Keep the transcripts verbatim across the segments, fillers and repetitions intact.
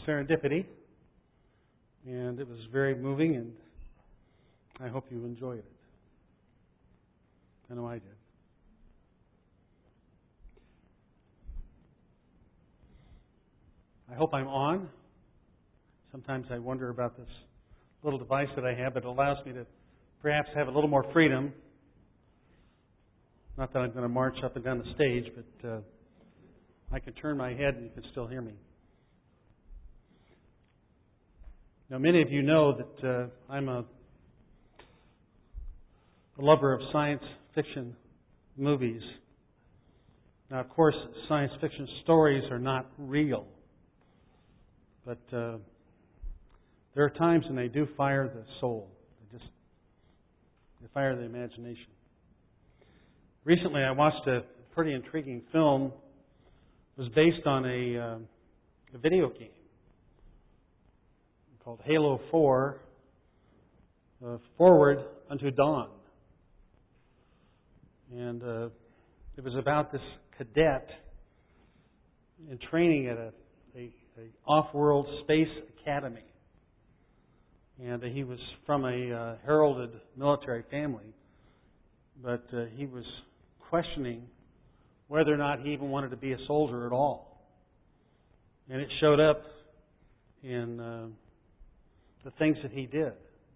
Serendipity, and it was very moving, and I hope you enjoyed it. I know I did. I hope I'm on. Sometimes I wonder about this little device that I have, but it allows me to perhaps have a little more freedom. Not that I'm going to march up and down the stage, but uh, I can turn my head and you can still hear me. Now, many of you know that uh, I'm a, a lover of science fiction movies. Now, of course, science fiction stories are not real, but uh, there are times when they do fire the soul. They just they fire the imagination. Recently, I watched a pretty intriguing film. It was based on a, uh, a video game called Halo four, uh, Forward Unto Dawn. And uh, it was about this cadet in training at a, a, a off-world space academy. And uh, he was from a uh, heralded military family, but uh, he was questioning whether or not he even wanted to be a soldier at all. And it showed up in uh, the things that he did.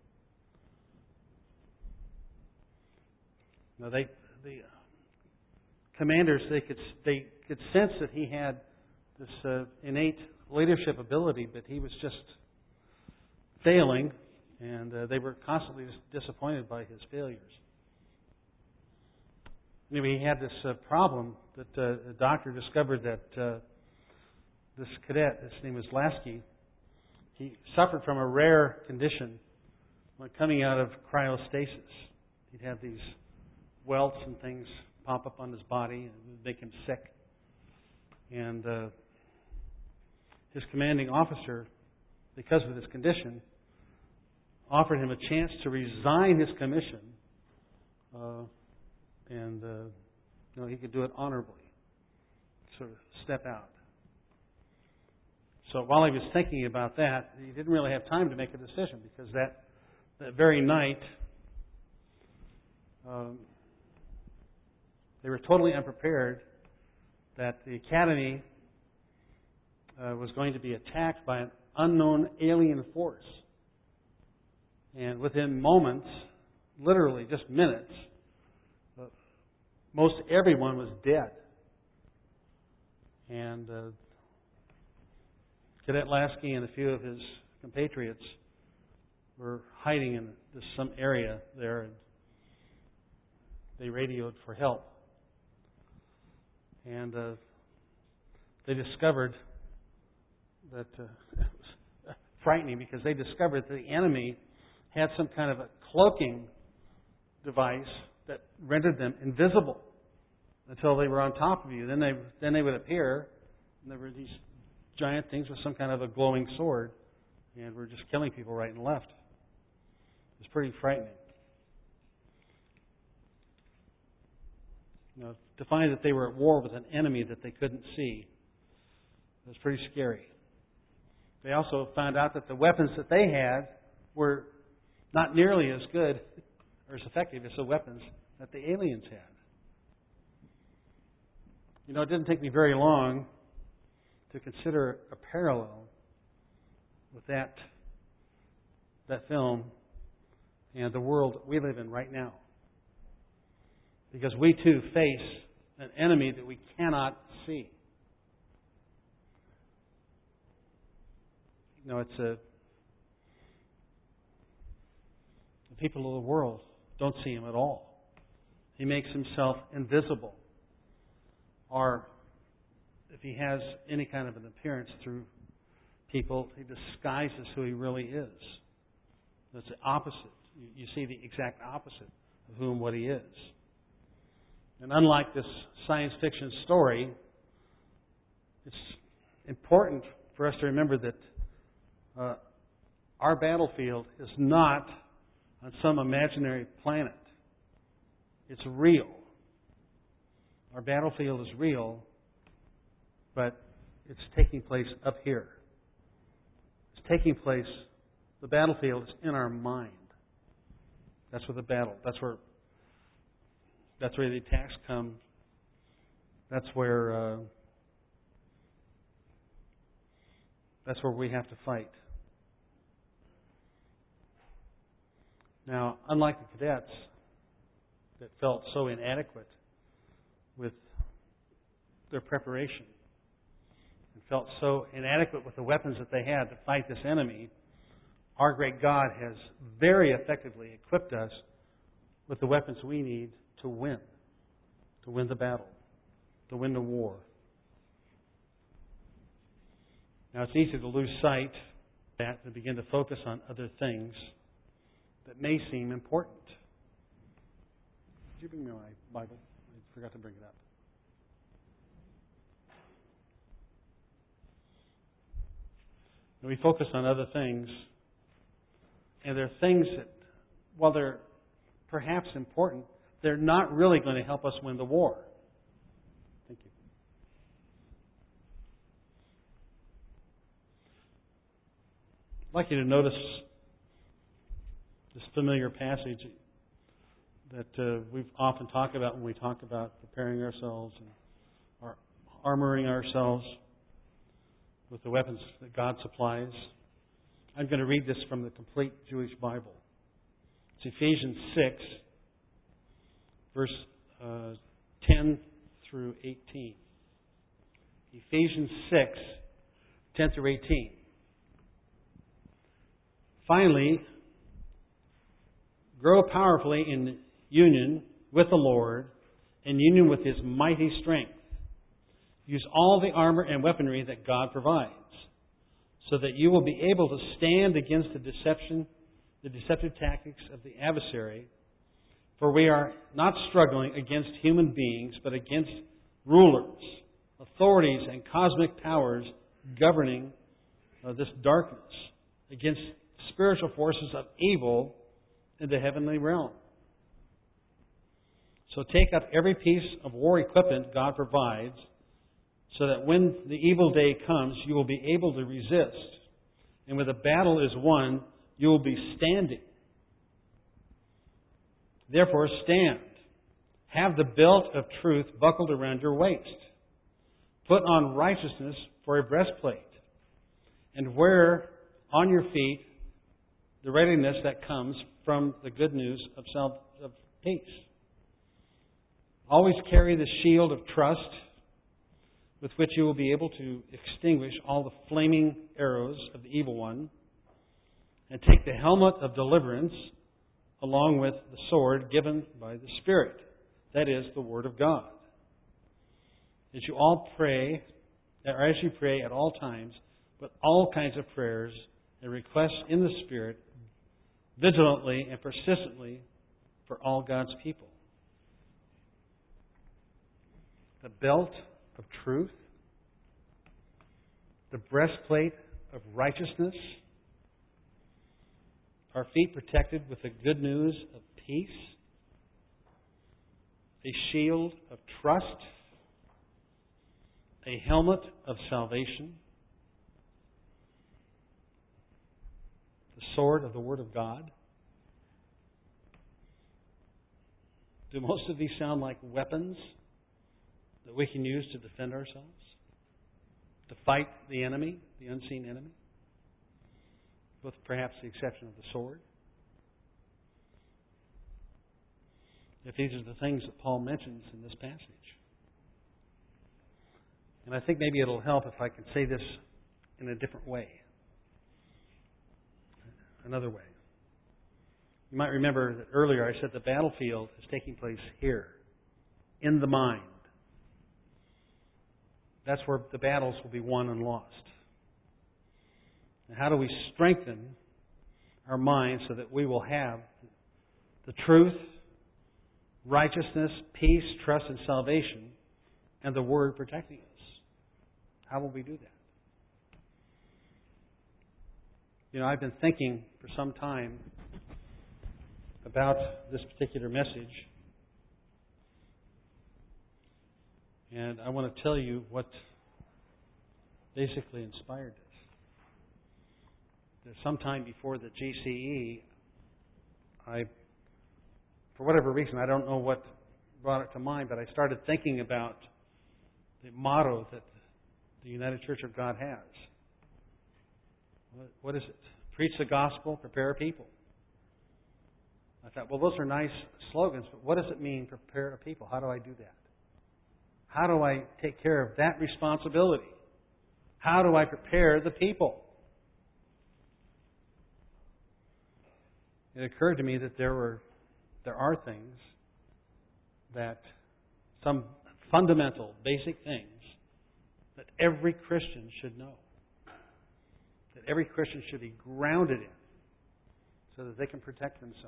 Now, they, the commanders, they could they could sense that he had this uh, innate leadership ability, but he was just failing, and uh, they were constantly disappointed by his failures. Anyway, he had this uh, problem that uh, a doctor discovered that uh, this cadet, his name was Lasky, he suffered from a rare condition when coming out of cryostasis. He'd have these welts and things pop up on his body and it would make him sick. And uh, his commanding officer, because of his condition, offered him a chance to resign his commission, uh, and uh, you know he could do it honorably, sort of step out. So while he was thinking about that, he didn't really have time to make a decision because that that very night um, they were totally unprepared that the academy uh, was going to be attacked by an unknown alien force. And within moments, literally just minutes, uh, most everyone was dead. And uh, Cadet Lasky and a few of his compatriots were hiding in this, some area there, and they radioed for help. And uh, they discovered that uh, it was frightening because they discovered that the enemy had some kind of a cloaking device that rendered them invisible until they were on top of you. Then they then they would appear, and there were these giant things with some kind of a glowing sword, and were just killing people right and left. It was pretty frightening. You know, to find that they were at war with an enemy that they couldn't see, it was pretty scary. They also found out that the weapons that they had were not nearly as good or as effective as the weapons that the aliens had. You know, it didn't take me very long to consider a parallel with that that film and the world we live in right now. Because we too face an enemy that we cannot see. You know, it's a the people of the world don't see him at all. He makes himself invisible. Or if he has any kind of an appearance through people, he disguises who he really is. That's the opposite. You see the exact opposite of whom what he is. And unlike this science fiction story, it's important for us to remember that uh, our battlefield is not on some imaginary planet. It's real. Our battlefield is real, but it's taking place up here taking place, the battlefield is in our mind. That's where the battle, that's where that's where the attacks come. That's where uh, that's where we have to fight. Now, unlike the cadets that felt so inadequate with their preparation and felt so inadequate with the weapons that they had to fight this enemy, our great God has very effectively equipped us with the weapons we need to win, to win the battle, to win the war. Now, it's easy to lose sight of that, to begin to focus on other things that may seem important. Did you bring me my Bible? I forgot to bring it up. And we focus on other things, and there are things that, while they're perhaps important, they're not really going to help us win the war. Thank you. I'd like you to notice this familiar passage that uh, we've often talked about when we talk about preparing ourselves and our armoring ourselves with the weapons that God supplies. I'm going to read this from the Complete Jewish Bible. It's Ephesians six, verse uh, ten through eighteen. Ephesians six, ten through eighteen. Finally, grow powerfully in union with the Lord, in union with His mighty strength. Use all the armor and weaponry that God provides, so that you will be able to stand against the deception, the deceptive tactics of the adversary. For we are not struggling against human beings, but against rulers, authorities, and cosmic powers governing uh, this darkness, against spiritual forces of evil in the heavenly realm. So take up every piece of war equipment God provides, so that when the evil day comes, you will be able to resist. And when the battle is won, you will be standing. Therefore, stand. Have the belt of truth buckled around your waist. Put on righteousness for a breastplate. And wear on your feet the readiness that comes from the good news of, self, of peace. Always carry the shield of trust, with which you will be able to extinguish all the flaming arrows of the evil one, and take the helmet of deliverance along with the sword given by the Spirit, that is, the Word of God. As you all pray, or as you pray at all times, with all kinds of prayers and requests in the Spirit, vigilantly and persistently for all God's people. The belt of truth, the breastplate of righteousness, our feet protected with the good news of peace, a shield of trust, a helmet of salvation, the sword of the Word of God. Do most of these sound like weapons that we can use to defend ourselves? To fight the enemy, the unseen enemy? With perhaps the exception of the sword? If these are the things that Paul mentions in this passage. And I think maybe it'll help if I can say this in a different way. Another way. You might remember that earlier I said the battlefield is taking place here, in the mind. That's where the battles will be won and lost. And how do we strengthen our minds so that we will have the truth, righteousness, peace, trust, and salvation, and the Word protecting us? How will we do that? You know, I've been thinking for some time about this particular message. And I want to tell you what basically inspired this. that sometime before the G C E, I, for whatever reason, I don't know what brought it to mind, but I started thinking about the motto that the United Church of God has. What, what is it? Preach the gospel, prepare a people. I thought, well, those are nice slogans, but what does it mean, prepare a people? How do I do that? How do I take care of that responsibility? How do I prepare the people? It occurred to me that there were, there are things that, some fundamental, basic things that every Christian should know. That every Christian should be grounded in so that they can protect themselves.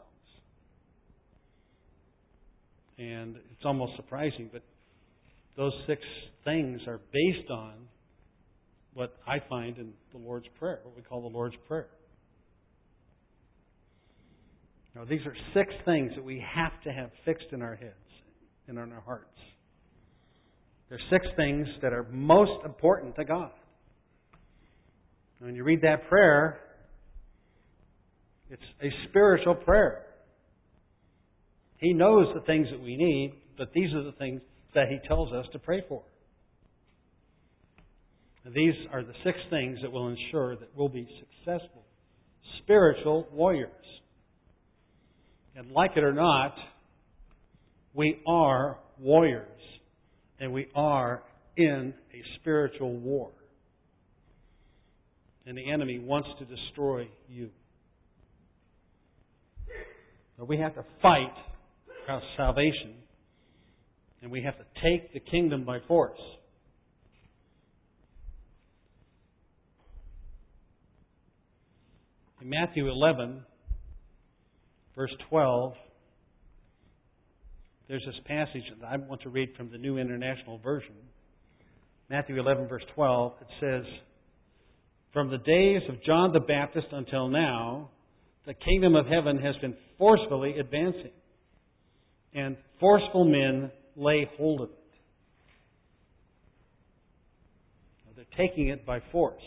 And it's almost surprising, but those six things are based on what I find in the Lord's Prayer, what we call the Lord's Prayer. Now, these are six things that we have to have fixed in our heads and in our hearts. They're six things that are most important to God. When you read that prayer, it's a spiritual prayer. He knows the things that we need, but these are the things that He tells us to pray for. And these are the six things that will ensure that we'll be successful spiritual warriors. And like it or not, we are warriors. And we are in a spiritual war. And the enemy wants to destroy you. So we have to fight our salvation. And we have to take the kingdom by force. In Matthew eleven, verse twelve, there's this passage that I want to read from the New International Version. Matthew eleven, verse twelve, it says, "From the days of John the Baptist until now, the kingdom of heaven has been forcefully advancing, and forceful men lay hold of it." They're taking it by force.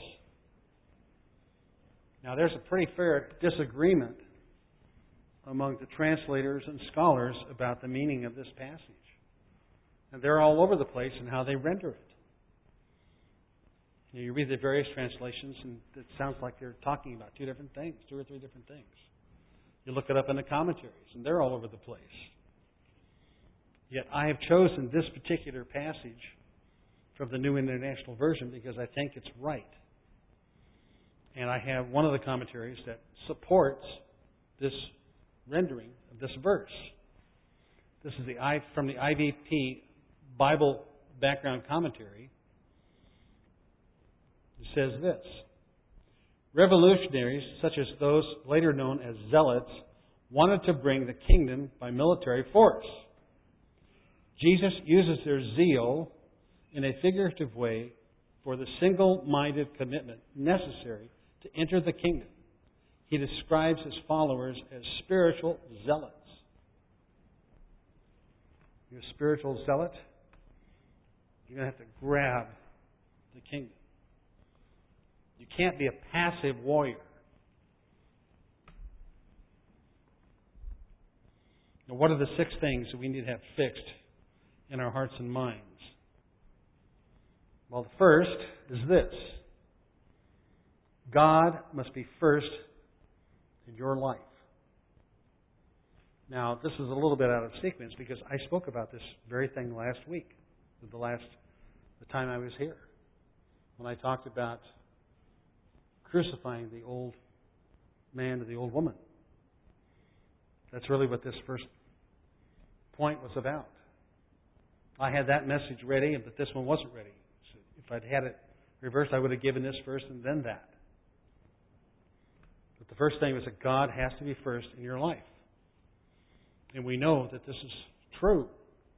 Now, there's a pretty fair disagreement among the translators and scholars about the meaning of this passage. And they're all over the place in how they render it. You, know, you read the various translations, and it sounds like they're talking about two different things, two or three different things. You look it up in the commentaries, and they're all over the place. Yet I have chosen this particular passage from the New International Version because I think it's right. And I have one of the commentaries that supports this rendering of this verse. This is the I from the I V P Bible Background Commentary. It says this: revolutionaries, such as those later known as zealots, wanted to bring the kingdom by military force. Jesus uses their zeal in a figurative way for the single-minded commitment necessary to enter the kingdom. He describes his followers as spiritual zealots. You're a spiritual zealot? You're going to have to grab the kingdom. You can't be a passive warrior. Now, what are the six things that we need to have fixed in our hearts and minds? Well, the first is this: God must be first in your life. Now, this is a little bit out of sequence because I spoke about this very thing last week, the last the time I was here, when I talked about crucifying the old man to the old woman. That's really what this first point was about. I had that message ready, but this one wasn't ready. So if I'd had it reversed, I would have given this first and then that. But the first thing was that God has to be first in your life. And we know that this is true.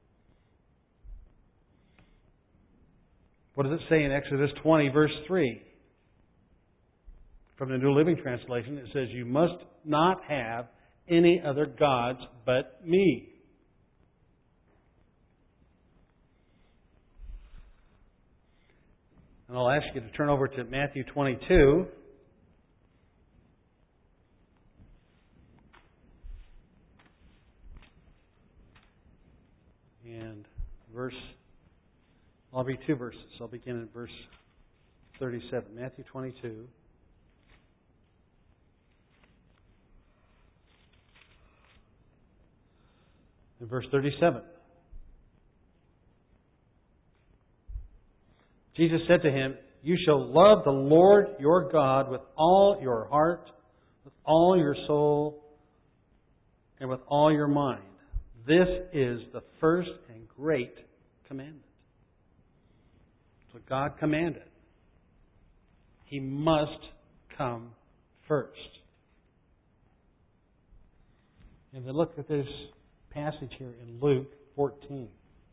What does it say in Exodus twenty, verse three? From the New Living Translation, it says, "You must not have any other gods but me." And I'll ask you to turn over to Matthew twenty-two. verse, I'll read two verses. I'll begin in verse thirty-seven. Matthew twenty-two. In verse thirty-seven. Jesus said to him, "You shall love the Lord your God with all your heart, with all your soul, and with all your mind. This is the first and great commandment." So God commanded. He must come first. And then look at this passage here in Luke fourteen.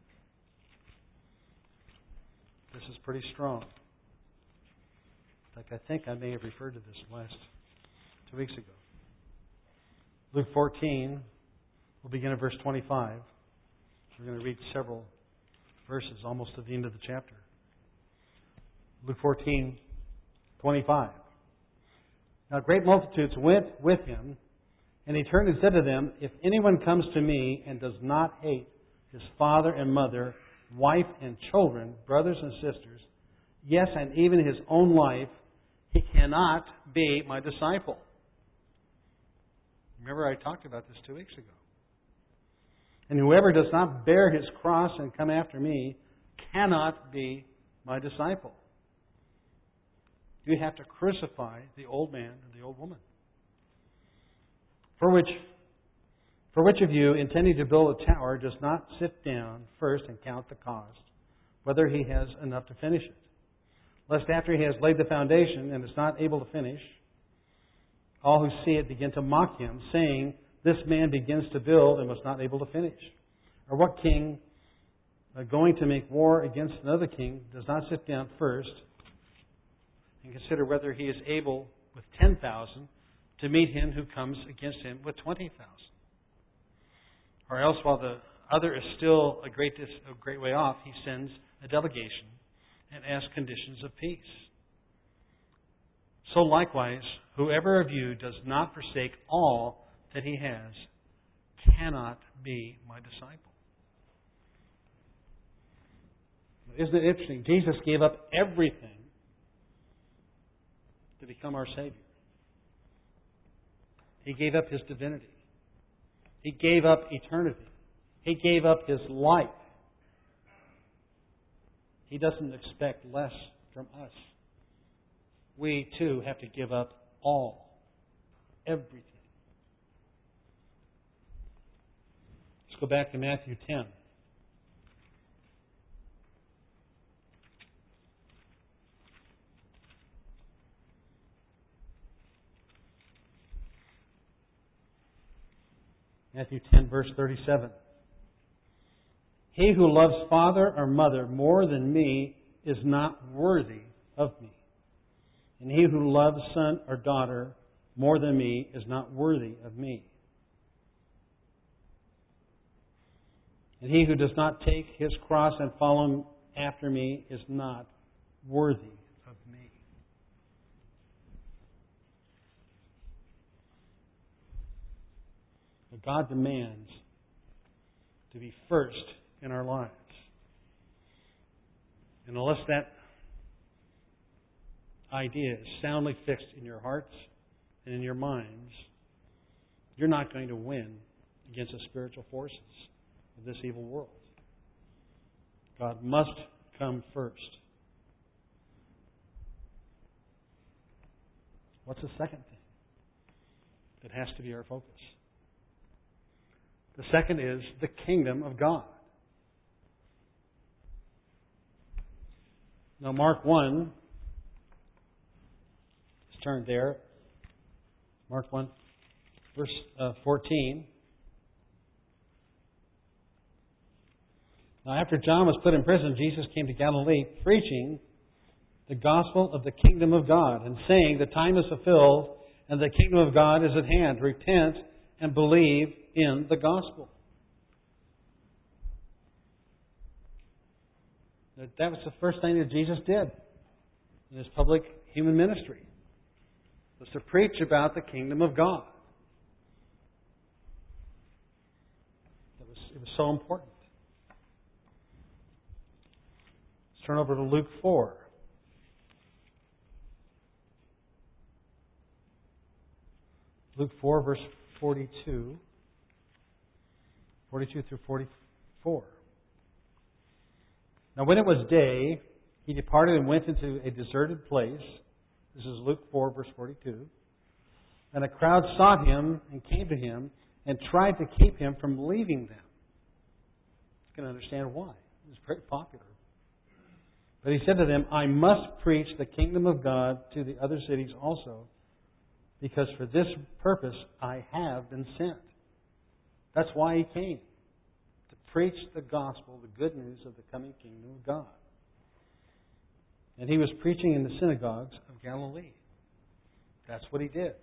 This is pretty strong. In fact, I think I may have referred to this last two weeks ago. Luke fourteen, we'll begin at verse twenty-five. We're going to read several verses almost to the end of the chapter. Luke fourteen, twenty-five. Now great multitudes went with him, and he turned and said to them, "If anyone comes to me and does not hate his father and mother, wife and children, brothers and sisters, yes, and even his own life, he cannot be my disciple." Remember I talked about this two weeks ago. "And whoever does not bear his cross and come after me cannot be my disciple." You have to crucify the old man and the old woman. For which, for which of you, intending to build a tower, does not sit down first and count the cost, whether he has enough to finish it? Lest after he has laid the foundation and is not able to finish, all who see it begin to mock him, saying, "This man begins to build and was not able to finish." Or what king, uh, going to make war against another king, does not sit down first and consider whether he is able with ten thousand to meet him who comes against him with twenty thousand? Or else, while the other is still a great, dis- a great way off, he sends a delegation and asks conditions of peace. So likewise, whoever of you does not forsake all that he has cannot be my disciple. Isn't it interesting? Jesus gave up everything to become our Savior. He gave up His divinity. He gave up eternity. He gave up His life. He doesn't expect less from us. We, too, have to give up all. Everything. Let's go back to Matthew ten. Matthew ten, verse thirty-seven. "He who loves father or mother more than me is not worthy of me. And he who loves son or daughter more than me is not worthy of me. And he who does not take his cross and follow after me is not worthy of me." But God demands to be first in our lives. And unless that idea is soundly fixed in your hearts and in your minds, you're not going to win against the spiritual forces of this evil world. God must come first. What's the second thing that has to be our focus? The second is the kingdom of God. Now, Mark one, let's turn there. Mark one, verse uh, fourteen. Now, after John was put in prison, Jesus came to Galilee preaching the gospel of the kingdom of God and saying, "The time is fulfilled and the kingdom of God is at hand. Repent and believe in the gospel." That was the first thing that Jesus did in His public human ministry, was to preach about the kingdom of God. It was, it was so important. turn over to Luke four. Luke four, verse forty-two. forty-two through forty-four. Now when it was day, he departed and went into a deserted place. This is Luke four, verse forty-two. And a crowd sought him and came to him and tried to keep him from leaving them. You can understand why. He was very popular. But he said to them, I must preach the kingdom of God to the other cities also, because for this purpose I have been sent. That's why he came. To preach the gospel, the good news of the coming kingdom of God. And he was preaching in the synagogues of Galilee. That's what he did.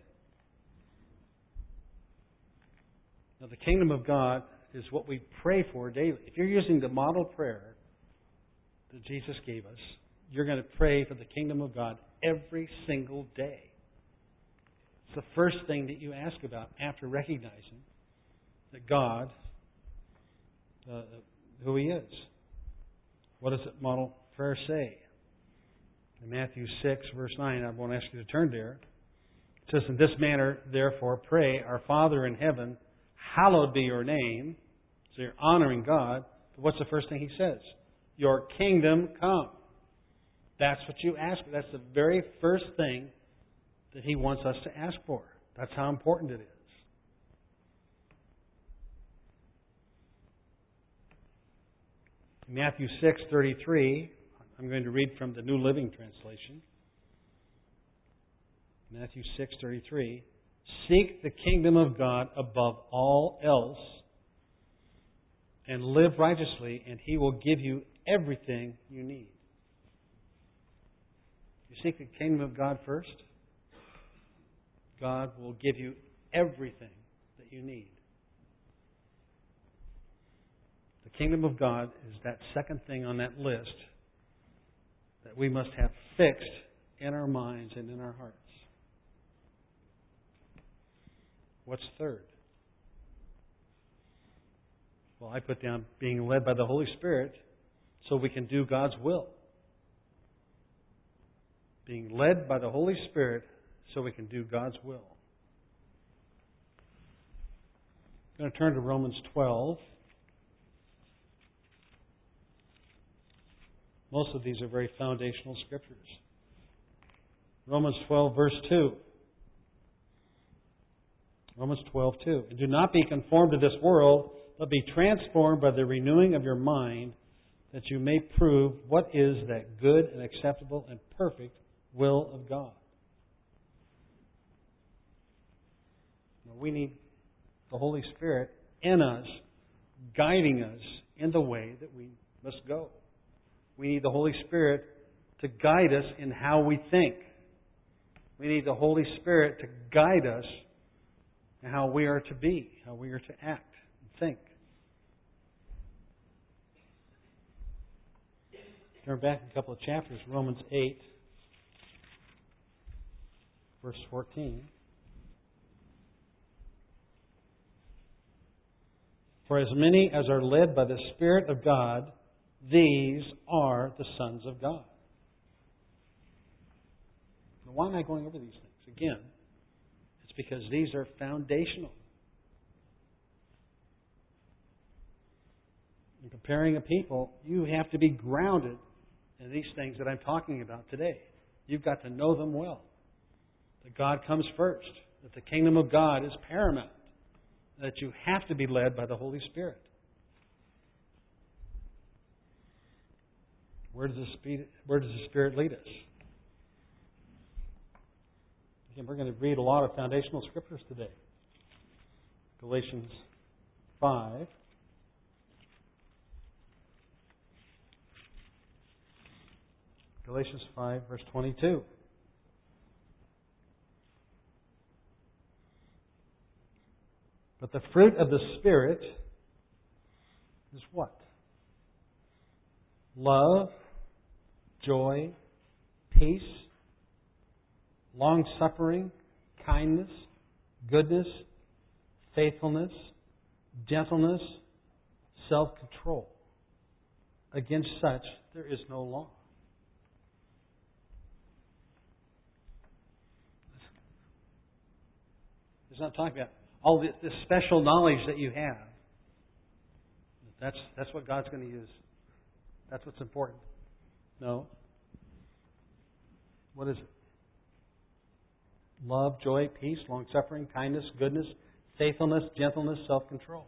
Now, the kingdom of God is what we pray for daily. If you're using the model prayer that Jesus gave us, you're going to pray for the kingdom of God every single day. It's the first thing that you ask about after recognizing that God, uh, who He is. What does that model prayer say? In Matthew six, verse nine, I won't ask you to turn there. It says, in this manner, therefore, pray, our Father in heaven, hallowed be your name. So you're honoring God. But what's the first thing He says? Your kingdom come. That's what you ask for. That's the very first thing that He wants us to ask for. That's how important it is. In Matthew six thirty-three, I'm going to read from the New Living Translation. Matthew six thirty-three. Seek the kingdom of God above all else and live righteously, and He will give you everything you need. You seek the kingdom of God first, God will give you everything that you need. The kingdom of God is that second thing on that list that we must have fixed in our minds and in our hearts. What's third? Well, I put down being led by the Holy Spirit so we can do God's will. Being led by the Holy Spirit so we can do God's will. I'm going to turn to Romans twelve. Most of these are very foundational scriptures. Romans twelve, verse two. Romans twelve, two. And do not be conformed to this world, but be transformed by the renewing of your mind, that you may prove what is that good and acceptable and perfect will of God. Now, we need the Holy Spirit in us, guiding us in the way that we must go. We need the Holy Spirit to guide us in how we think. We need the Holy Spirit to guide us in how we are to be, how we are to act and think. Turn back a couple of chapters, Romans eight, verse fourteen. For as many as are led by the Spirit of God, these are the sons of God. Now, why am I going over these things? Again, it's because these are foundational. In preparing a people, you have to be grounded in these things that I'm talking about today. You've got to know them well. That God comes first. That the kingdom of God is paramount. That you have to be led by the Holy Spirit. Where does the Spirit, where does the Spirit lead us? Again, we're going to read a lot of foundational scriptures today. Galatians five. Galatians five, verse twenty-two. But the fruit of the Spirit is what? Love, joy, peace, long-suffering, kindness, goodness, faithfulness, gentleness, self-control. Against such there is no law. It's not talking about all this, this special knowledge that you have. That's, that's what God's going to use. That's what's important. No. What is it? Love, joy, peace, long-suffering, kindness, goodness, faithfulness, gentleness, self-control.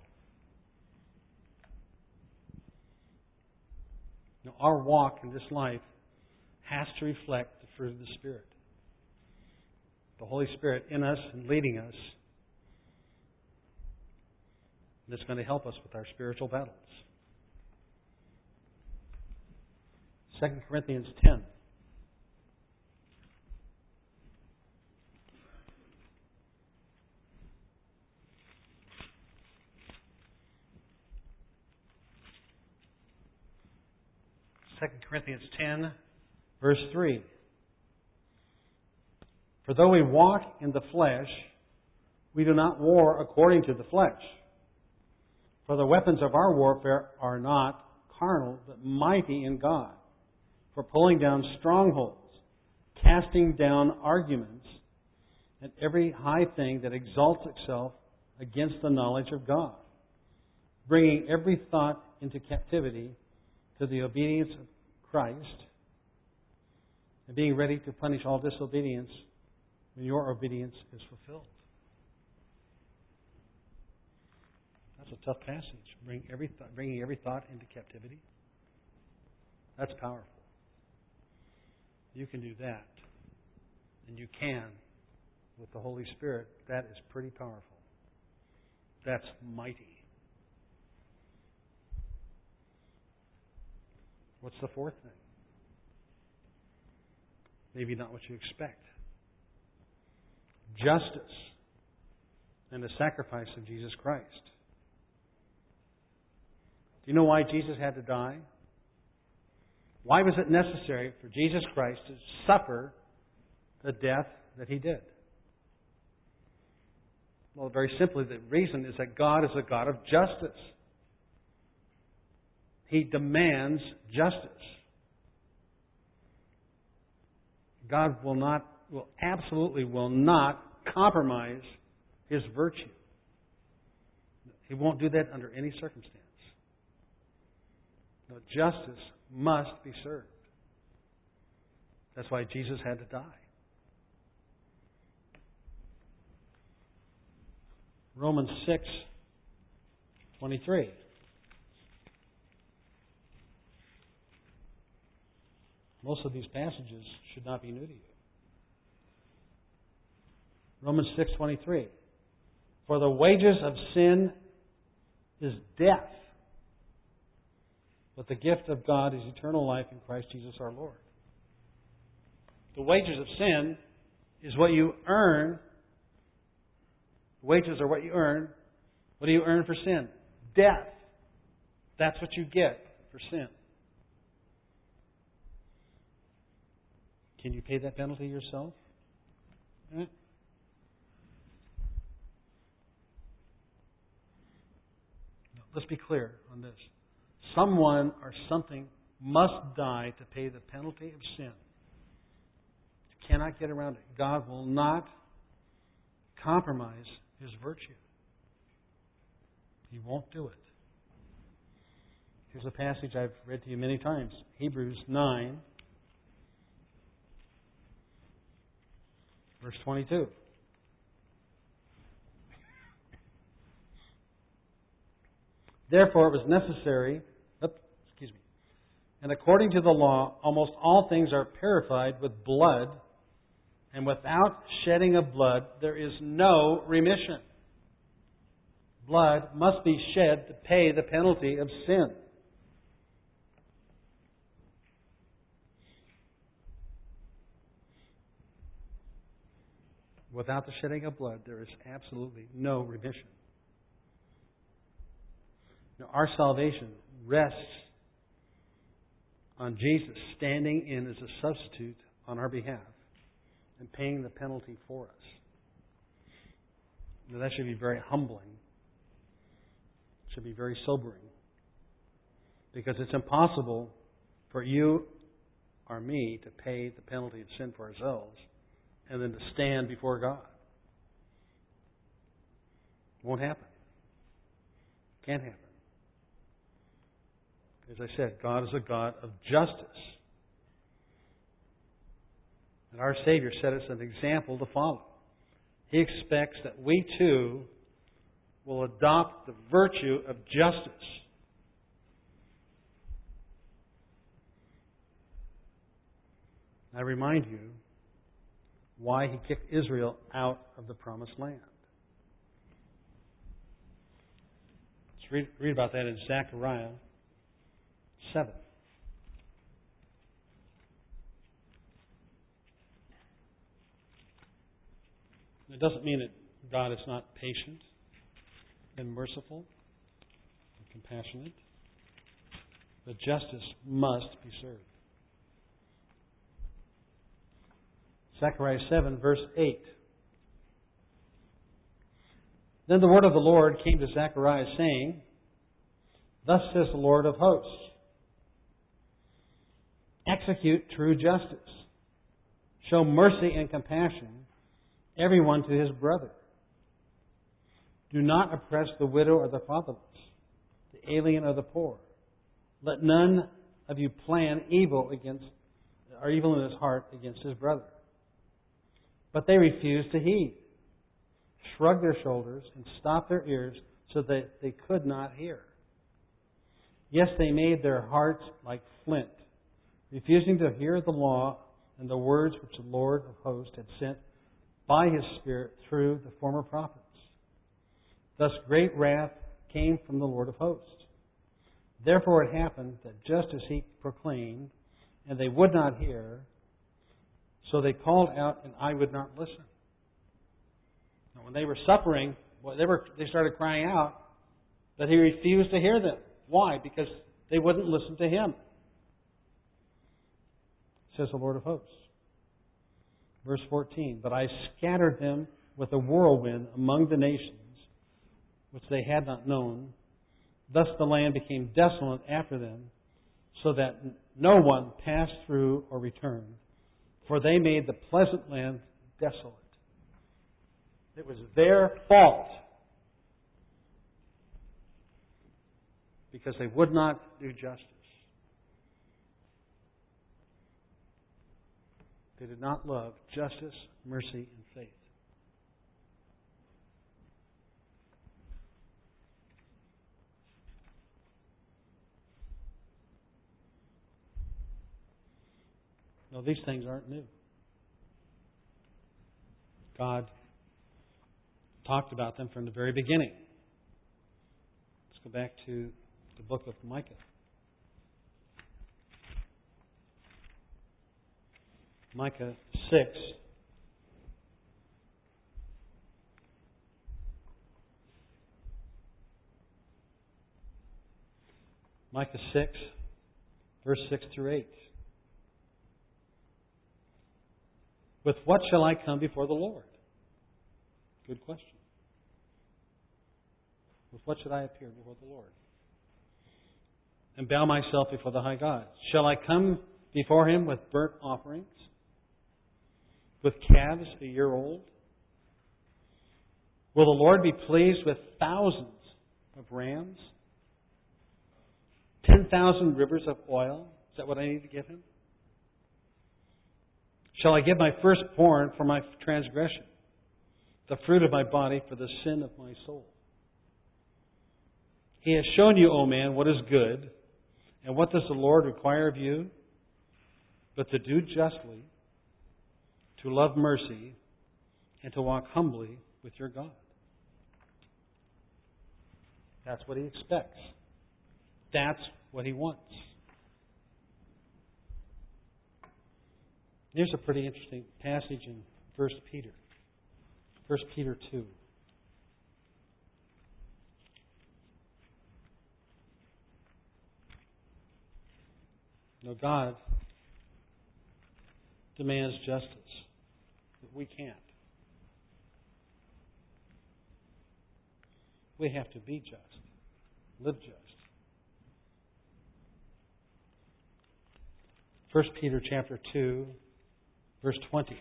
Now, our walk in this life has to reflect the fruit of the Spirit. The Holy Spirit in us and leading us. That's going to help us with our spiritual battles. Second Corinthians ten. Second Corinthians ten, verse three. For though we walk in the flesh, we do not war according to the flesh. For the weapons of our warfare are not carnal, but mighty in God, for pulling down strongholds, casting down arguments, and every high thing that exalts itself against the knowledge of God, bringing every thought into captivity to the obedience of Christ, and being ready to punish all disobedience when your obedience is fulfilled. That's a tough passage. Bring every th- bringing every thought into captivity. That's powerful. You can do that. And you can with the Holy Spirit. That is pretty powerful. That's mighty. What's the fourth thing? Maybe not what you expect. Justice and the sacrifice of Jesus Christ. Do you know why Jesus had to die? Why was it necessary for Jesus Christ to suffer the death that He did? Well, very simply, the reason is that God is a God of justice. He demands justice. God will not, will absolutely will not compromise His virtue. He won't do that under any circumstance. No, justice must be served. That's why Jesus had to die. Romans six twenty-three. Most of these passages should not be new to you. Romans six twenty-three. For the wages of sin is death, but the gift of God is eternal life in Christ Jesus our Lord. The wages of sin is what you earn. The wages are what you earn. What do you earn for sin? Death. That's what you get for sin. Can you pay that penalty yourself? Eh? Let's be clear on this. Someone or something must die to pay the penalty of sin. You cannot get around it. God will not compromise His virtue. He won't do it. Here's a passage I've read to you many times. Hebrews nine, verse twenty-two. Therefore it was necessary, oops, excuse me, and according to the law, almost all things are purified with blood, and without shedding of blood, there is no remission. Blood must be shed to pay the penalty of sin. Without the shedding of blood, there is absolutely no remission. Now, our salvation rests on Jesus standing in as a substitute on our behalf and paying the penalty for us. Now, that should be very humbling. It should be very sobering. Because it's impossible for you or me to pay the penalty of sin for ourselves and then to stand before God. Won't happen. Can't happen. As I said, God is a God of justice. And our Savior set us an example to follow. He expects that we too will adopt the virtue of justice. I remind you why He kicked Israel out of the Promised Land. Let's read, read about that in Zechariah seven. It doesn't mean that God is not patient and merciful and compassionate, but justice must be served. Zechariah seven, verse eight. Then the word of the Lord came to Zechariah, saying, Thus says the Lord of hosts, execute true justice, show mercy and compassion, everyone to his brother. Do not oppress the widow or the fatherless, the alien or the poor. Let none of you plan evil against, or evil in his heart against his brother. But they refused to heed, shrugged their shoulders, and stopped their ears so that they could not hear. Yes, they made their hearts like flint, refusing to hear the law and the words which the Lord of hosts had sent by His Spirit through the former prophets. Thus great wrath came from the Lord of hosts. Therefore it happened that just as He proclaimed, and they would not hear, so they called out, and I would not listen. And when they were suffering, well, they were they started crying out that He refused to hear them. Why? Because they wouldn't listen to Him, says the Lord of hosts. Verse fourteen, But I scattered them with a whirlwind among the nations, which they had not known. Thus the land became desolate after them, so that no one passed through or returned. For they made the pleasant land desolate. It was their fault, because they would not do justice. They did not love justice, mercy, and faith. No, these things aren't new. God talked about them from the very beginning. Let's go back to the book of Micah. Micah six. Micah six, verse six through eight. With what shall I come before the Lord? Good question. With what should I appear before the Lord? And bow myself before the high God. Shall I come before Him with burnt offerings? With calves a year old? Will the Lord be pleased with thousands of rams? Ten thousand rivers of oil? Is that what I need to give Him? Shall I give my firstborn for my transgression, the fruit of my body for the sin of my soul? He has shown you, O man, what is good, and what does the Lord require of you? But to do justly, to love mercy, and to walk humbly with your God. That's what He expects. That's what He wants. Here's a pretty interesting passage in First Peter. First Peter two. Now God demands justice, but we can't. We have to be just, live just. First Peter chapter two. Verse twenty.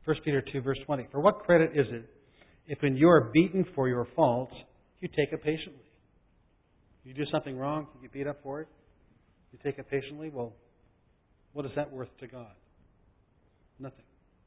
First Peter two, verse twenty. For what credit is it if when you are beaten for your faults, you take it patiently? You do something wrong, you get beat up for it, you take it patiently, well, what is that worth to God? Nothing.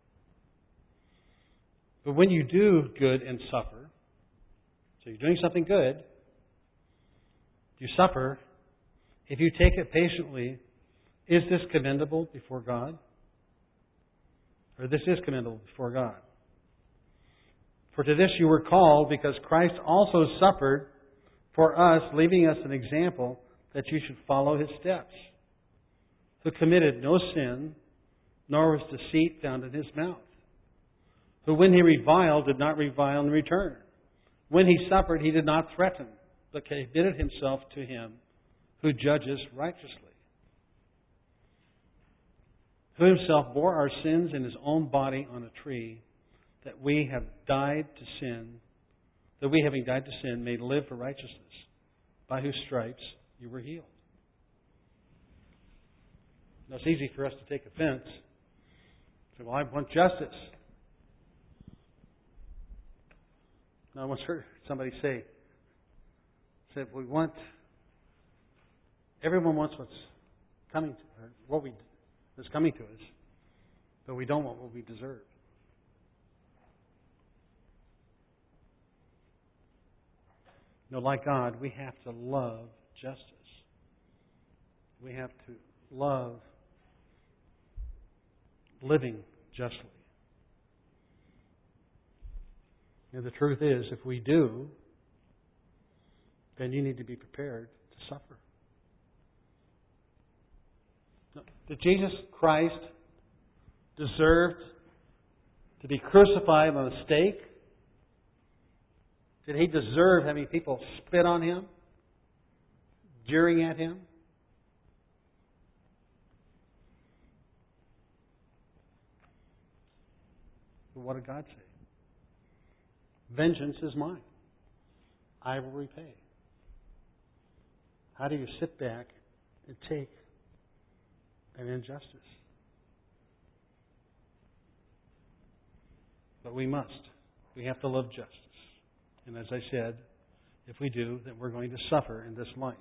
But when you do good and suffer, so you're doing something good, you suffer, if you take it patiently, is this commendable before God? Or this is commendable before God. For to this you were called, because Christ also suffered for us, leaving us an example that you should follow His steps, who committed no sin, nor was deceit found in His mouth, who when He reviled did not revile in return. When He suffered, He did not threaten, but committed Himself to Him who judges righteously, who Himself bore our sins in His own body on a tree, that we have died to sin, that we, having died to sin, may live for righteousness, by whose stripes you were healed. Now, it's easy for us to take offense. Say, well, I want justice. Now, I once heard somebody say, said, we want, everyone wants what's coming to, or what we, is coming to us, but we don't want what we deserve. You know, like God, we have to love justice. We have to love living justly. And the truth is, if we do, then you need to be prepared to suffer. Did Jesus Christ deserve to be crucified on a stake? Did He deserve having people spit on Him, jeering at Him? But what did God say? Vengeance is mine. I will repay. How do you sit back and take an injustice? But we must. We have to love justice. And as I said, if we do, then we're going to suffer in this life.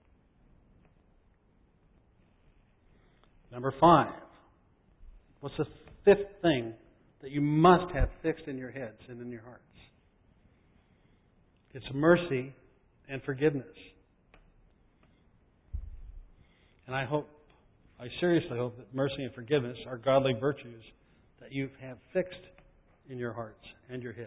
Number five. What's the fifth thing that you must have fixed in your heads and in your hearts? It's mercy and forgiveness. And I hope, I seriously hope that mercy and forgiveness are godly virtues that you have fixed in your hearts and your heads.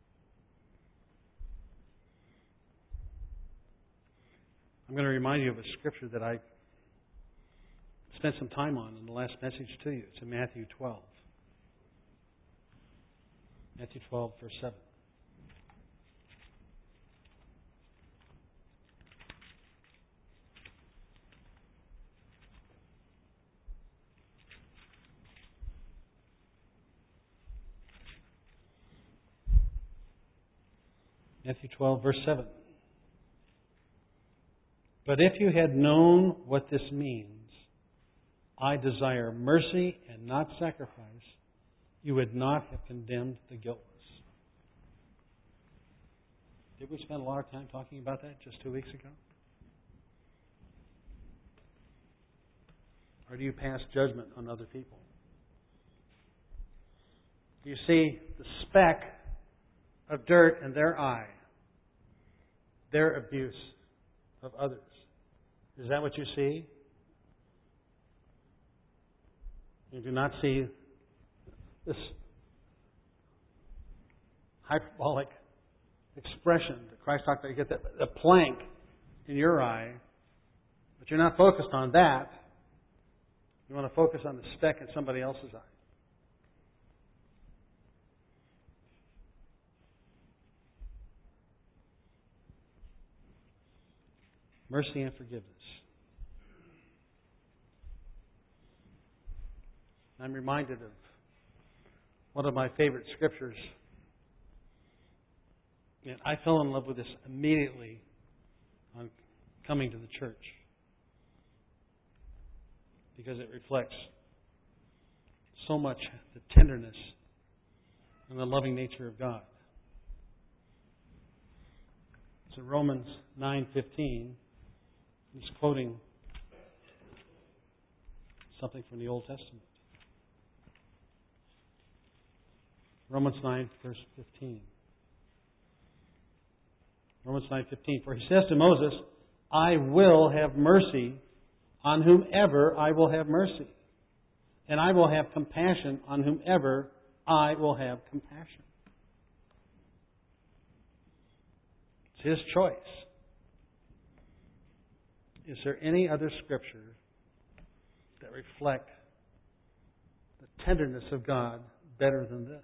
I'm going to remind you of a scripture that I spent some time on in the last message to you. It's in Matthew twelve. Matthew twelve, verse seven. Matthew twelve, verse seven. But if you had known what this means, I desire mercy and not sacrifice, you would not have condemned the guiltless. Did we spend a lot of time talking about that just two weeks ago? Or do you pass judgment on other people? Do you see the speck of dirt in their eye, their abuse of others? Is that what you see? You do not see this hyperbolic expression that Christ talked about. You get the, the plank in your eye, but you're not focused on that. You want to focus on the speck in somebody else's eye. Mercy and forgiveness. I'm reminded of one of my favorite scriptures. And I fell in love with this immediately on coming to the church, because it reflects so much the tenderness and the loving nature of God. So Romans nine fifteen is quoting something from the Old Testament. Romans nine, verse fifteen. Romans nine fifteen. For he says to Moses, I will have mercy on whomever I will have mercy, and I will have compassion on whomever I will have compassion. It's his choice. Is there any other scripture that reflect the tenderness of God better than this?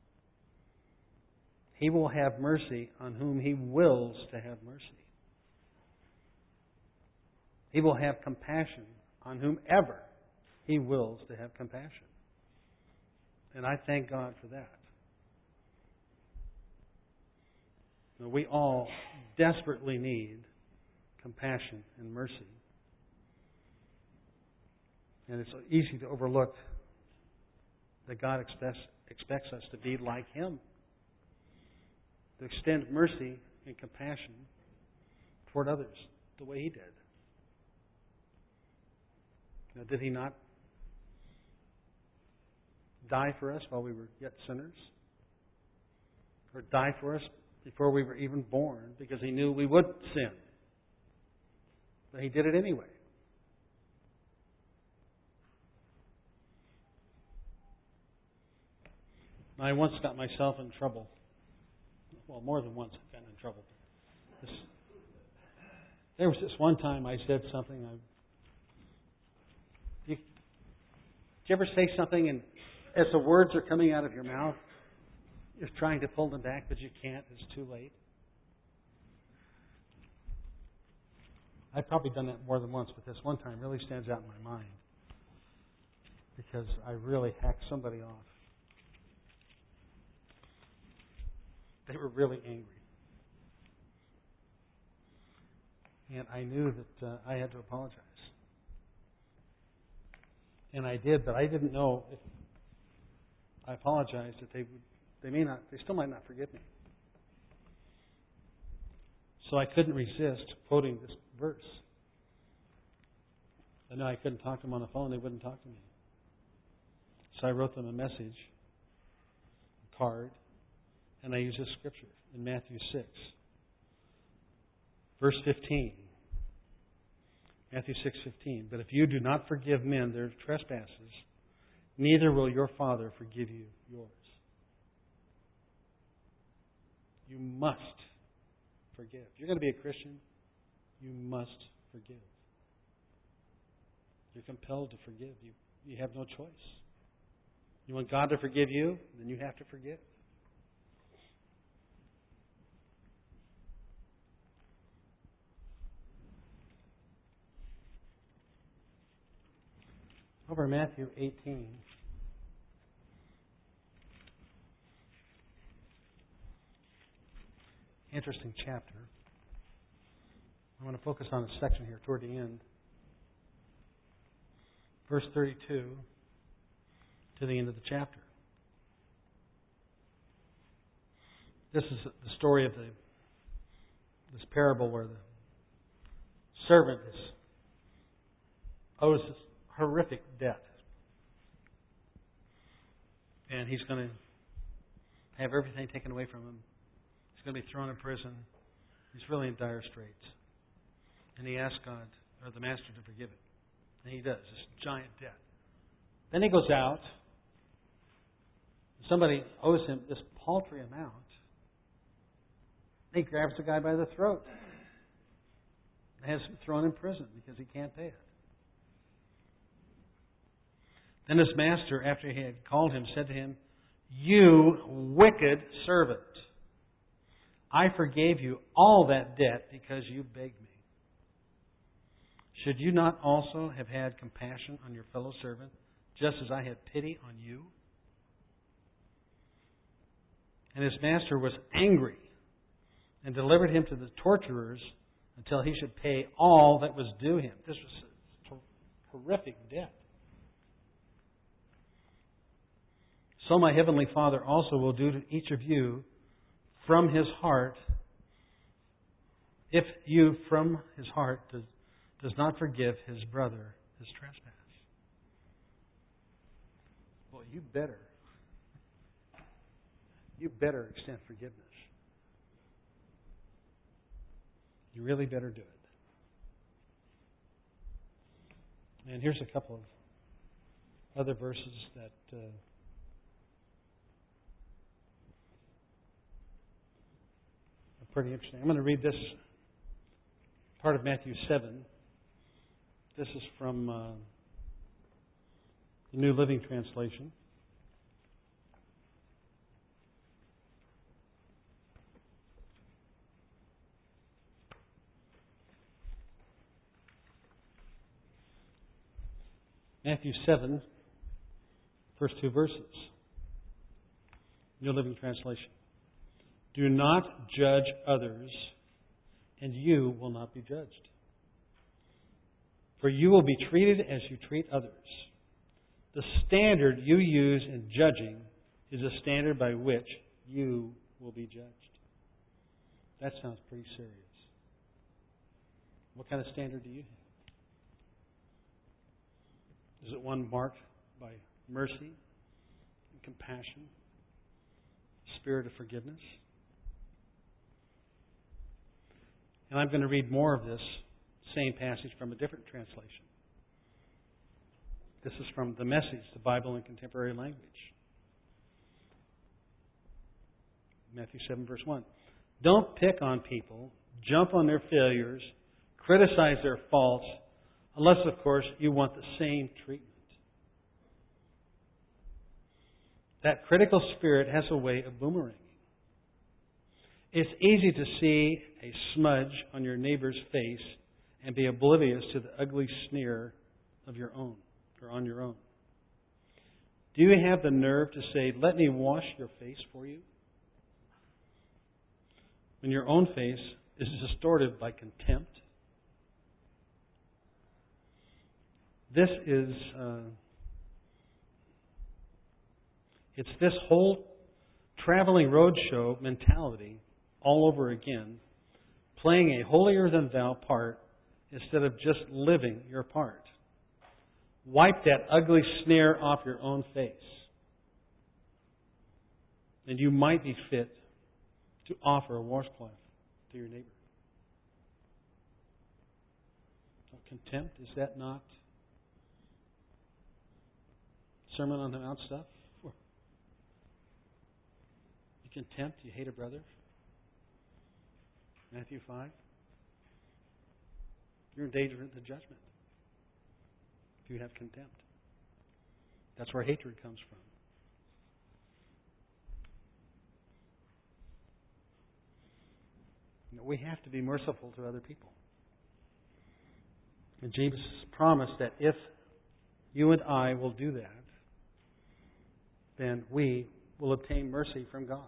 He will have mercy on whom He wills to have mercy. He will have compassion on whomever He wills to have compassion. And I thank God for that. Now, we all desperately need compassion and mercy. And it's easy to overlook that God expects, expects us to be like Him. To extend mercy and compassion toward others the way He did. Now, did He not die for us while we were yet sinners? Or die for us before we were even born because He knew we would sin? But He did it anyway. I once got myself in trouble. Well, more than once I've gotten in trouble. This, there was this one time I said something. I, you, did you ever say something and as the words are coming out of your mouth, you're trying to pull them back, but you can't. It's too late. I've probably done that more than once, but this one time really stands out in my mind because I really hacked somebody off. They were really angry. And I knew that uh, I had to apologize. And I did, but I didn't know if I apologized that they would, they may not, they still might not forgive me. So I couldn't resist quoting this verse. I know I couldn't talk to them on the phone, they wouldn't talk to me. So I wrote them a message, a card, and I used this scripture in Matthew six, verse fifteen. Matthew six fifteen. But if you do not forgive men their trespasses, neither will your Father forgive you yours. You must forgive. If you're going to be a Christian, you must forgive. You're compelled to forgive. You, you have no choice. You want God to forgive you, then you have to forgive. Over Matthew eighteen. Interesting chapter. I want to focus on a section here toward the end. Verse thirty-two to the end of the chapter. This is the story of the this parable where the servant is owes this horrific debt. And he's going to have everything taken away from him. He's going to be thrown in prison. He's really in dire straits. And he asks God, or the master, to forgive it. And he does, this giant debt. Then he goes out. Somebody owes him this paltry amount. He grabs the guy by the throat and has him thrown in prison because he can't pay it. Then his master, after he had called him, said to him, "You wicked servant, I forgave you all that debt because you begged me. Should you not also have had compassion on your fellow servant, just as I had pity on you?" And his master was angry and delivered him to the torturers until he should pay all that was due him. This was a horrific debt. so my heavenly Father also will do to each of you from His heart, if you from His heart does, does not forgive his brother his trespass. Well, you better. You better extend forgiveness. You really better do it. And here's a couple of other verses that uh, are pretty interesting. I'm going to read this part of Matthew seven. This is from uh, the New Living Translation. Matthew seven, first two verses. New Living Translation. Do not judge others, and you will not be judged. For you will be treated as you treat others. The standard you use in judging is a standard by which you will be judged. That sounds pretty serious. What kind of standard do you have? Is it one marked by mercy and compassion, spirit of forgiveness? And I'm going to read more of this same passage from a different translation. This is from the Message, the Bible in Contemporary Language. Matthew seven, verse one. Don't pick on people, jump on their failures, criticize their faults, unless, of course, you want the same treatment. That critical spirit has a way of boomeranging. It's easy to see a smudge on your neighbor's face and be oblivious to the ugly sneer of your own, or on your own. Do you have the nerve to say, let me wash your face for you? When your own face is distorted by contempt? This is, uh, it's this whole traveling roadshow mentality all over again, playing a holier-than-thou part instead of just living your part. Wipe that ugly sneer off your own face, and you might be fit to offer a washcloth to your neighbor. Contempt, is that not Sermon on the Mount stuff? You contempt, you hate a brother? Matthew five? You're in danger of the judgment if you have contempt. That's where hatred comes from. You know, we have to be merciful to other people. And Jesus promised that if you and I will do that, then we will obtain mercy from God.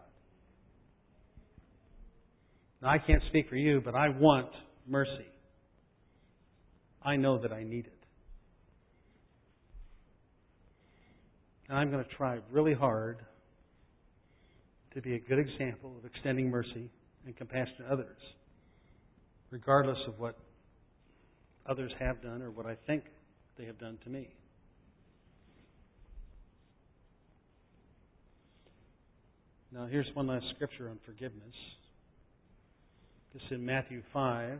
Now, I can't speak for you, but I want mercy. I know that I need it. And I'm going to try really hard to be a good example of extending mercy and compassion to others, regardless of what others have done or what I think they have done to me. Now, here's one last scripture on forgiveness. It's in Matthew five.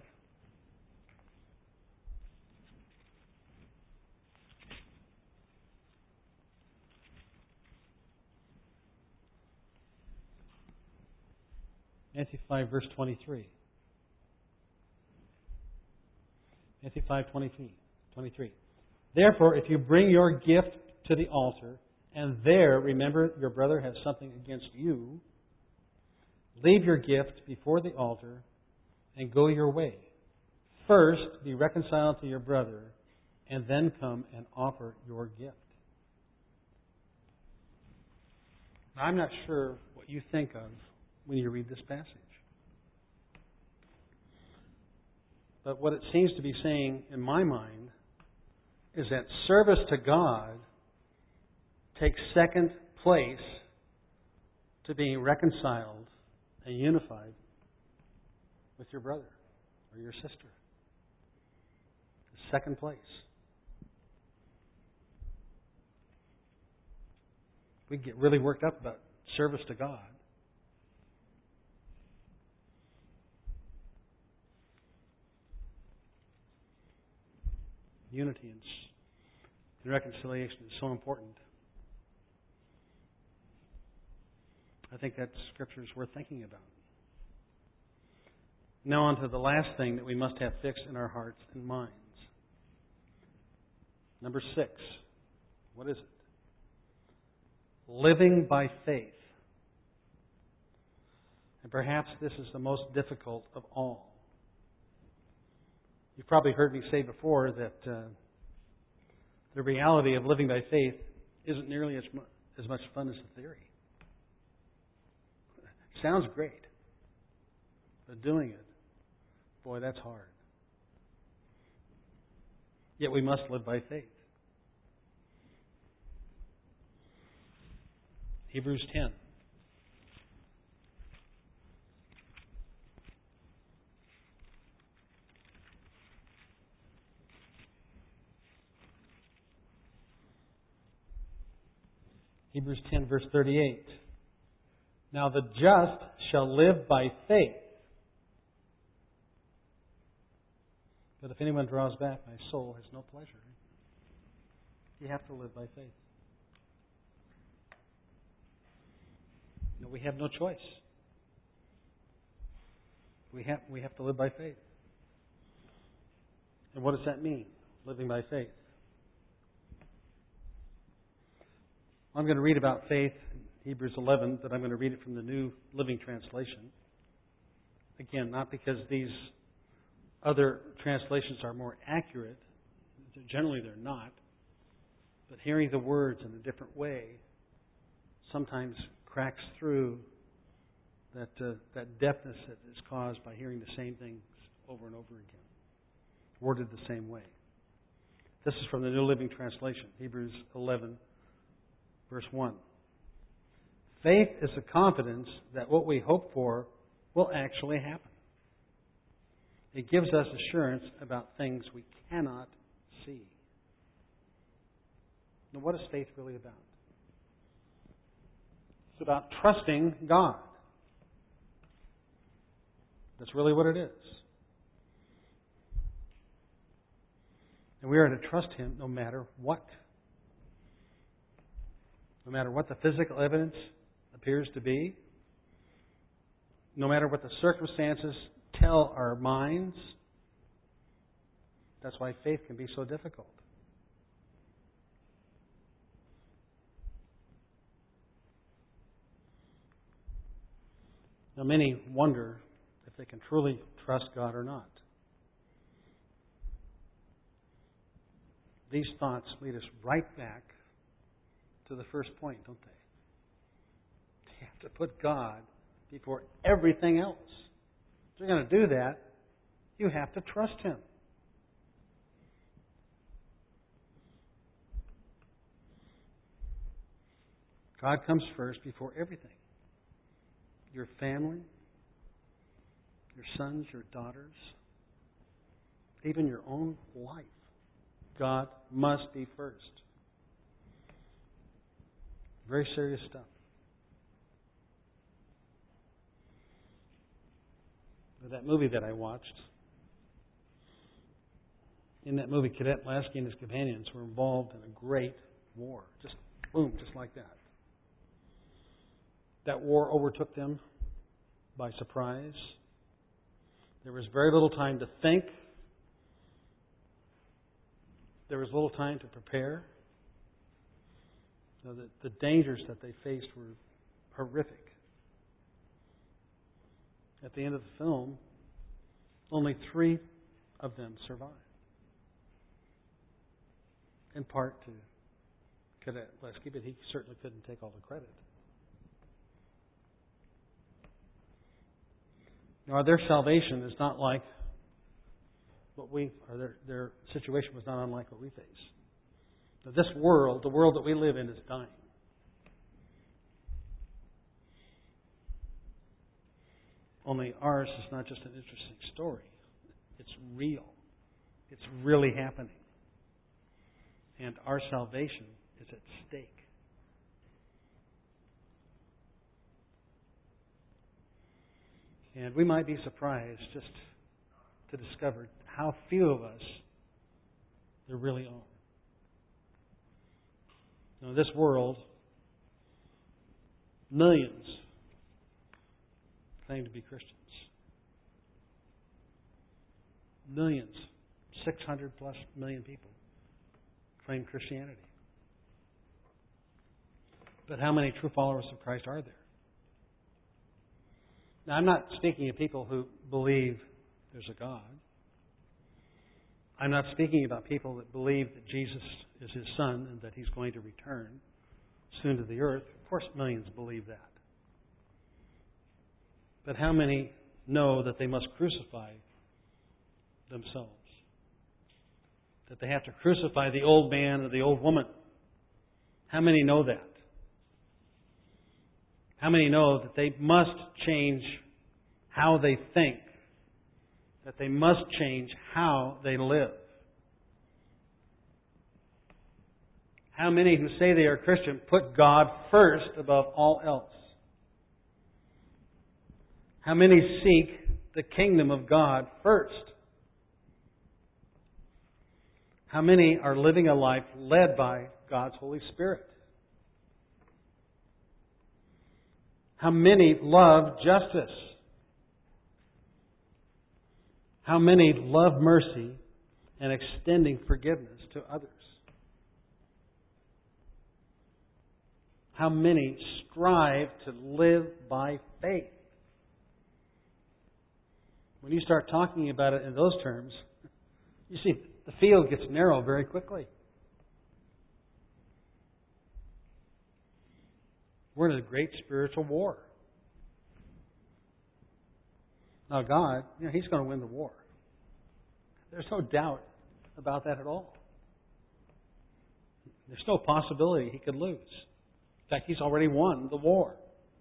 Matthew five, verse twenty-three. Matthew five, twenty-three. Therefore, if you bring your gift to the altar, and there remember your brother has something against you, leave your gift before the altar and go your way. First, be reconciled to your brother, and then come and offer your gift. Now, I'm not sure what you think of when you read this passage. But what it seems to be saying in my mind is that service to God takes second place to being reconciled and unified with your brother or your sister. The second place. We get really worked up about service to God. Unity and and reconciliation is so important. I think that Scripture is worth thinking about. Now on to the last thing that we must have fixed in our hearts and minds. Number six. What is it? Living by faith. And perhaps this is the most difficult of all. You've probably heard me say before that uh, the reality of living by faith isn't nearly as much, as much fun as the theory. Sounds great. But doing it, boy, that's hard. Yet we must live by faith. Hebrews ten. Hebrews ten, verse thirty-eight. Now the just shall live by faith. But if anyone draws back, my soul has no pleasure. You have to live by faith. No, we have no choice. We have, we have to live by faith. And what does that mean, living by faith? I'm going to read about faith in Hebrews eleven, but I'm going to read it from the New Living Translation. Again, not because these other translations are more accurate. Generally, they're not. But hearing the words in a different way sometimes cracks through that uh, that deafness that is caused by hearing the same things over and over again, worded the same way. This is from the New Living Translation, Hebrews eleven, verse one. Faith is the confidence that what we hope for will actually happen. It gives us assurance about things we cannot see. Now, what is faith really about? It's about trusting God. That's really what it is. And we are to trust Him no matter what. No matter what the physical evidence appears to be. No matter what the circumstances tell our minds. That's why faith can be so difficult. Now, many wonder if they can truly trust God or not. These thoughts lead us right back to the first point, don't they? You have to put God before everything else. If you're going to do that, you have to trust Him. God comes first before everything. Your family, your sons, your daughters, even your own life. God must be first. Very serious stuff. That movie that I watched, in that movie, Cadet Lasky and his companions were involved in a great war. Just boom, just like that. That war overtook them by surprise. There was very little time to think. There was little time to prepare. So the, the dangers that they faced were horrific. At the end of the film, only three of them survived. In part to Cadet Lasky, but he certainly couldn't take all the credit. Now, their salvation is not like what we, or their, their situation was not unlike what we face. Now, this world, the world that we live in, is dying. Only ours is not just an interesting story. It's real. It's really happening. And our salvation is at stake. And we might be surprised just to discover how few of us there really are. Now, in this world, millions claim to be Christians. Millions, six hundred plus million people claim Christianity. But how many true followers of Christ are there? Now, I'm not speaking of people who believe there's a God. I'm not speaking about people that believe that Jesus is His Son and that He's going to return soon to the earth. Of course, millions believe that. But how many know that they must crucify themselves? That they have to crucify the old man or the old woman? How many know that? How many know that they must change how they think? That they must change how they live? How many who say they are Christian put God first above all else? How many seek the kingdom of God first? How many are living a life led by God's Holy Spirit? How many love justice? How many love mercy and extending forgiveness to others? How many strive to live by faith? When you start talking about it in those terms, you see, the field gets narrow very quickly. We're in a great spiritual war. Now, God, you know, He's going to win the war. There's no doubt about that at all. There's no possibility He could lose. In fact, He's already won the war.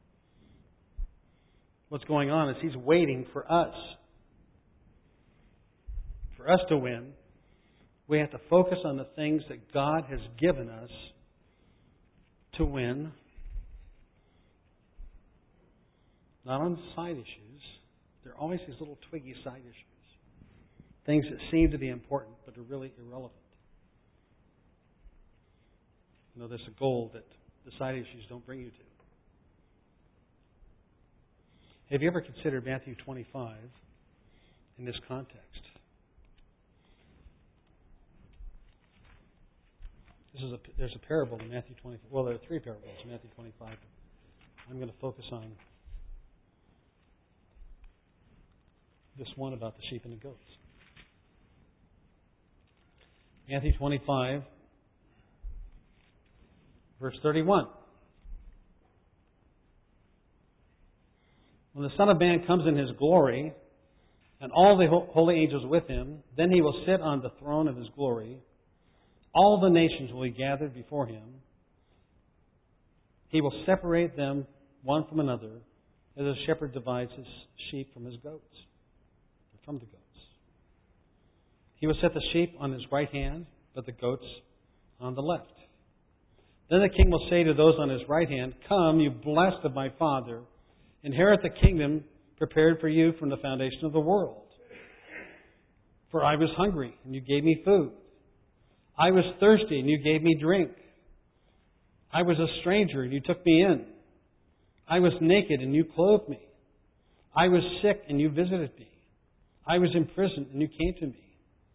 What's going on is He's waiting for us. For us to win, we have to focus on the things that God has given us to win. Not on side issues. There are always these little twiggy side issues. Things that seem to be important but are really irrelevant. You know, there's a goal that the side issues don't bring you to. Have you ever considered Matthew twenty-five in this context? This is a, there's a parable in Matthew twenty-five. Well, there are three parables in Matthew twenty-five. I'm going to focus on this one about the sheep and the goats. Matthew twenty-five, verse thirty-one. When the Son of Man comes in His glory, and all the holy angels with Him, then He will sit on the throne of His glory. All the nations will be gathered before Him. He will separate them one from another, as a shepherd divides his sheep from his goats, from the goats. He will set the sheep on His right hand, but the goats on the left. Then the King will say to those on His right hand, "Come, you blessed of my Father, inherit the kingdom prepared for you from the foundation of the world. For I was hungry, and you gave me food. I was thirsty, and you gave me drink. I was a stranger, and you took me in. I was naked, and you clothed me. I was sick, and you visited me. I was in prison, and you came to me."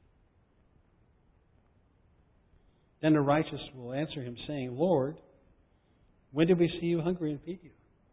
Then the righteous will answer Him, saying, "Lord, when did we see you hungry and feed you?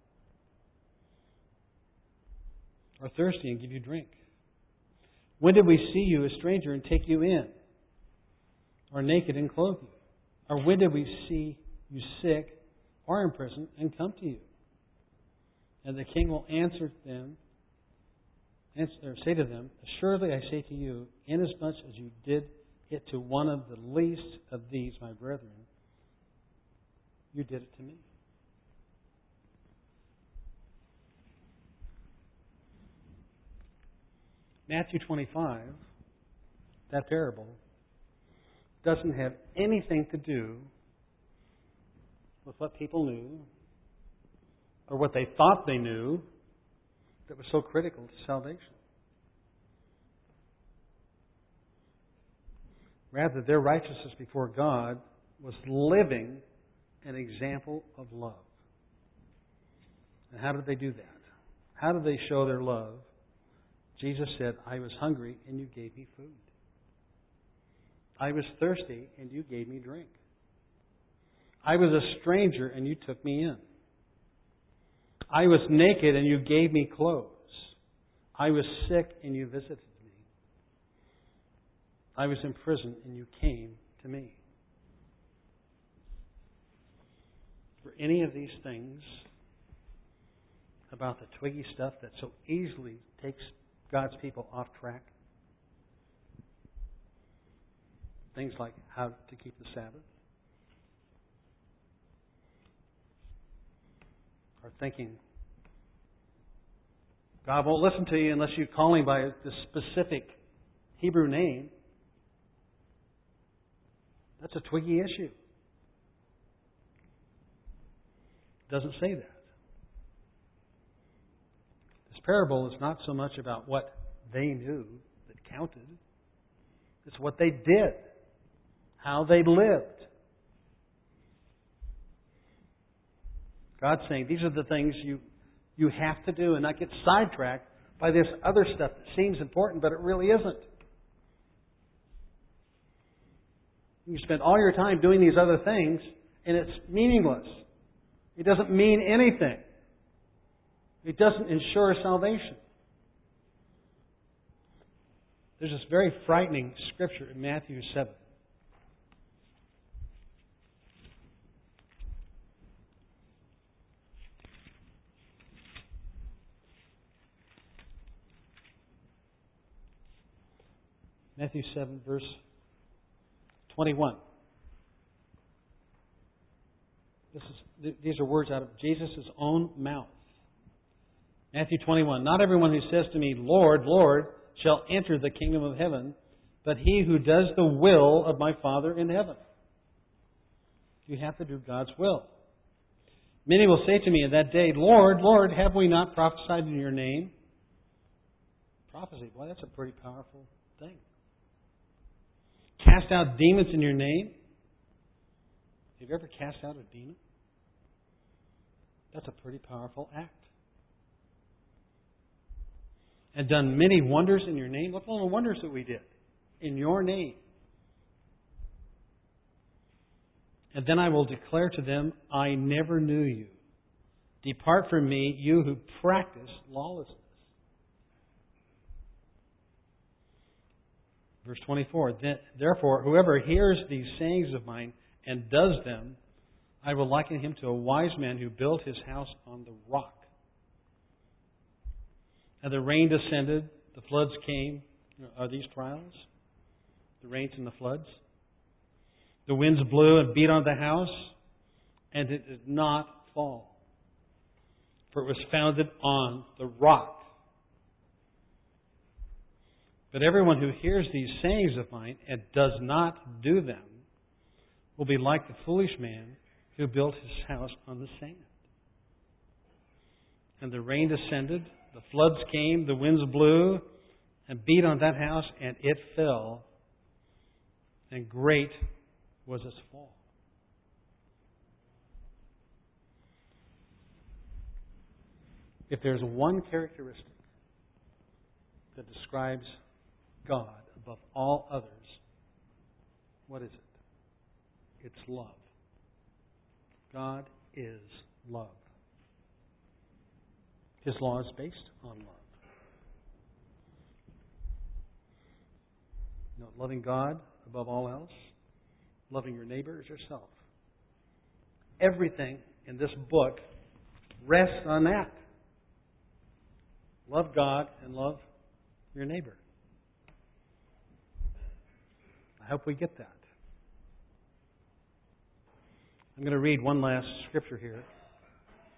Or thirsty and give you drink? When did we see you a stranger and take you in? Or naked and clothe you? Or when did we see you sick or in prison and come to you?" And the King will answer them, answer, or say to them, "Assuredly I say to you, inasmuch as you did it to one of the least of these, my brethren, you did it to me." Matthew twenty-five, that parable, doesn't have anything to do with what people knew or what they thought they knew that was so critical to salvation. Rather, their righteousness before God was living an example of love. And how did they do that? How did they show their love? Jesus said, I was hungry and you gave me food. I was thirsty and you gave me drink. I was a stranger and you took me in. I was naked and you gave me clothes. I was sick and you visited me. I was in prison and you came to me. For any of these things about the twiggy stuff that so easily takes God's people off track, things like how to keep the Sabbath, or thinking God won't listen to you unless you call Him by the specific Hebrew name, that's a twiggy issue. It doesn't say that. This parable is not so much about what they knew that counted. It's what they did, how they lived. God's saying these are the things you, you have to do and not get sidetracked by this other stuff that seems important, but it really isn't. You spend all your time doing these other things, and it's meaningless. It doesn't mean anything. It doesn't ensure salvation. There's this very frightening scripture in Matthew seven. Matthew seven, verse twenty-one. This is, these are words out of Jesus' own mouth. Matthew twenty-one. Not everyone who says to me, Lord, Lord, shall enter the kingdom of heaven, but he who does the will of my Father in heaven. You have to do God's will. Many will say to me in that day, Lord, Lord, have we not prophesied in your name? Prophecy, boy, that's a pretty powerful thing. Cast out demons in your name? Have you ever cast out a demon? That's a pretty powerful act. And done many wonders in your name? Look at all the wonders that we did in your name. And then I will declare to them, I never knew you. Depart from me, you who practice lawlessness. Verse twenty-four, therefore, whoever hears these sayings of mine and does them, I will liken him to a wise man who built his house on the rock. And the rain descended, the floods came. Are these trials? The rains and the floods? The winds blew and beat on the house, and it did not fall, for it was founded on the rock. But everyone who hears these sayings of mine and does not do them will be like the foolish man who built his house on the sand. And the rain descended, the floods came, the winds blew and beat on that house, and it fell, and great was its fall. If there's one characteristic that describes God above all others, what is it? It's love. God is love. His law is based on love. You know, loving God above all else, loving your neighbor as yourself. Everything in this book rests on that. Love God and love your neighbor. I hope we get that. I'm going to read one last scripture here.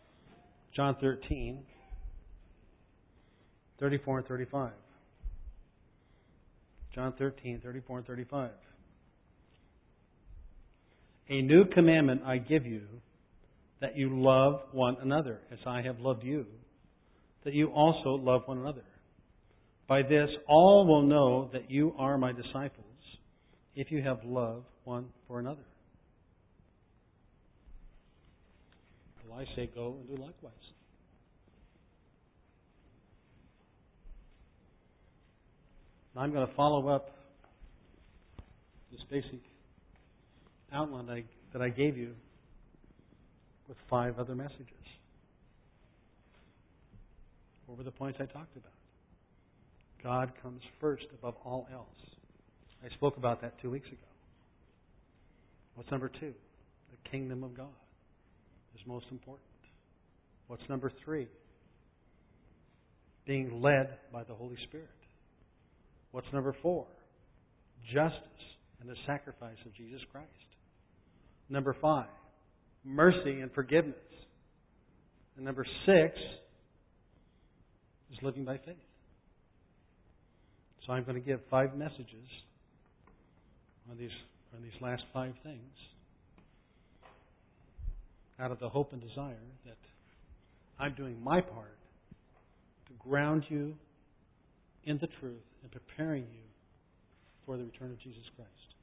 John thirteen, thirty-four and thirty-five. John thirteen, thirty-four and thirty-five. A new commandment I give you, that you love one another, as I have loved you, that you also love one another. By this all will know that you are my disciples, if you have love one for another. Well, I say go and do likewise. Now I'm going to follow up this basic outline that I, that I gave you with five other messages. What were the points I talked about? God comes first above all else. I spoke about that two weeks ago. What's number two? The kingdom of God is most important. What's number three? Being led by the Holy Spirit. What's number four? Justice and the sacrifice of Jesus Christ. Number five, mercy and forgiveness. And number six is living by faith. So I'm going to give five messages on these on these last five things out of the hope and desire that I'm doing my part to ground you in the truth and preparing you for the return of Jesus Christ.